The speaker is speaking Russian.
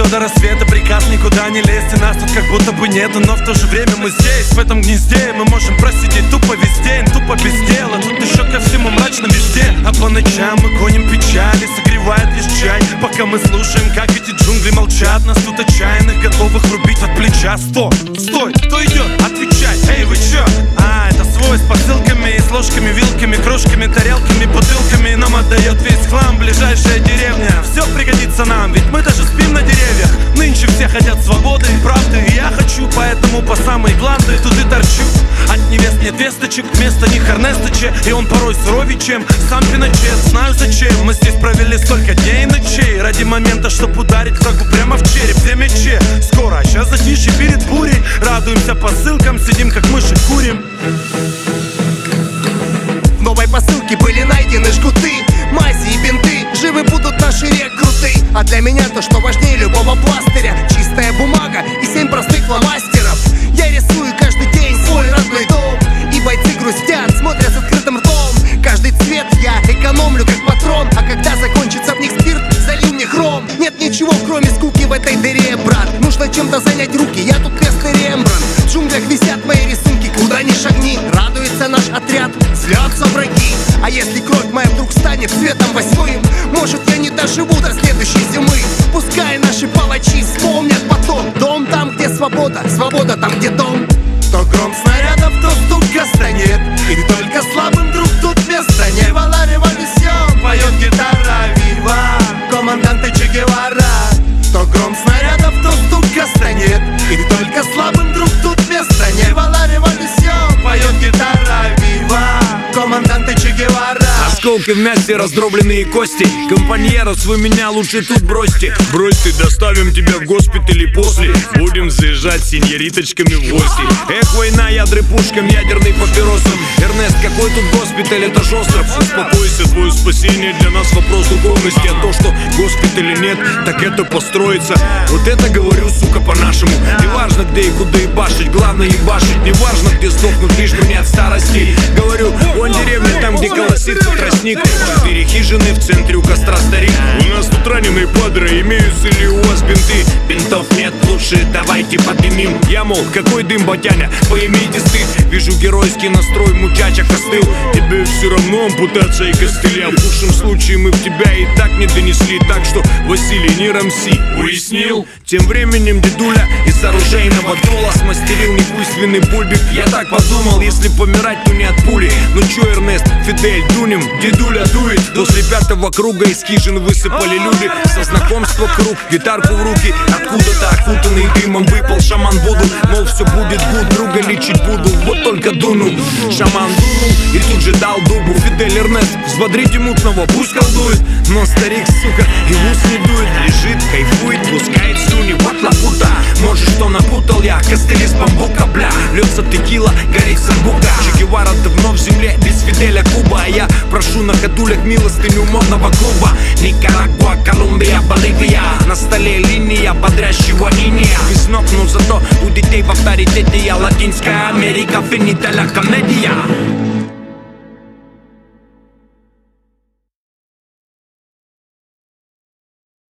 все до рассвета, приказ никуда не лезть. И нас тут как будто бы нету, но в то же время мы здесь. В этом гнезде мы можем просидеть тупо весь день, тупо без дела. Тут еще ко всему мрачно везде. А по ночам мы гоним печали, согревает лишь чай. Пока мы слушаем, как эти джунгли молчат. Нас тут отчаянных, готовых рубить от плеча. Стой, кто идет? Отвечай, эй, вы чё? Это свой с посылками, с ложками, вилками, кружками, тарелками, бутылками. Нам отдает весь хлам ближайшая деревня. Все пригодится нам, ведь мы даже спим на деревьях. Нынче все хотят свободы и правды, и я хочу, поэтому по самой гланды тут и торчу. От невест нет весточек, вместо них Эрнестыча. И он порой суровее, чем сам Пиночет. Знаю зачем, мы здесь провели столько дней и ночей ради момента, чтоб ударить врагу прямо в череп. Где мече? Скоро, а сейчас затишье перед бурей. Радуемся посылкам, сидим как мыши, курим. В новой посылке были найдены жгуты, мази и бинты. Живы будут наши рекруты. А для меня то, что важнее любого пластыря, чистая бумага и 7 простых фломастеров. Я рисую каждый день свой родной дом, и бойцы грустят, смотрят с открытым ртом. Каждый цвет я экономлю как патрон, а когда закончится в них спирт, залью мне хром. Нет ничего, кроме скуки в этой дыре, брат. Нужно чем-то занять руки, я тут крестный Рембрандт. В джунглях висят мои рисунки, куда ни шагни. Радуется наш отряд, злятся враги. А если кровь моя вдруг станет цветом 8, может я не доживу до следующей зимы. Пускай наши палачи вспомнят потом. Дом там, где свобода, свобода там, где дом. То гром снарядов, то стук кастанет, и только слабым друг тут места нет. Вива ла революцион, поет гитара, вива команданте Че Гевара. То гром снарядов, то стук кастанет, и только слабым друг тут места нет. Вива ла революцион, поет гитара, вива команданте Че Гевара. Осколки в мясе, раздробленные кости. Компаньерос, вы меня лучше тут бросьте. Бросьте, доставим тебя в госпиталь и после будем заезжать сеньориточками в гости. Эх, война, ядры пушкам, ядерный папиросом. Эрнест, какой тут госпиталь, это ж остров. Успокойся, твое спасение для нас вопрос духовности. А то, что госпиталя нет, так это построится. Вот это говорю, сука, по-нашему. Не важно где и куда ебашить, главное ебашить. Не важно где сдохнуть, лишь бы не от старости. Говорю, вон деревня, там где колосится тростник. 4 хижины, в центре у костра старик. У нас тут раненые падры, имеются ли у вас бинты? Бинтов нет, лучше давайте поднимем. Я, мол, какой дым, батяня, поимейте стыд. Вижу геройский настрой, мучачок остыл. Тебе все равно ампутация и костыли. А в худшем случае мы в тебя и так не донесли. Так что, Василий, не рамси, уяснил? Тем временем дедуля из оружейного дула смастерил неbuйственный бульбик. Я так подумал, если помирать, то не от пули. Ну чё, Эрнест, Фидель, дунем, дедуля дует. После 5-го круга из хижин высыпали люди. Со знакомства круг, гитарку в руки. Откуда-то окутанный дымом выпал шаман Вуду. Мол, все будет гуд, друга лечить буду. Вот только дуну. Шаман дунул и тут же дал дубу. Фидель, Эрнест, взбодрите мутного, пусть колдует. Но старик, сука, и в ус не дует. Лежит, кайфует, пускает слюни. Вот лапута, может, что напутал я. Костыли с бамбука, бля. Льется текила, горит самбука. Че Гевара давно в земле, без Фиделя Куба. А я прошу на ходулях милостыню модного клуба. Никарагуа, Колумбия, Боливия. На столе линия бодрящего иния. Без ног, но зато у детей в авторитете я. Латинская Америка, финита ля комедия.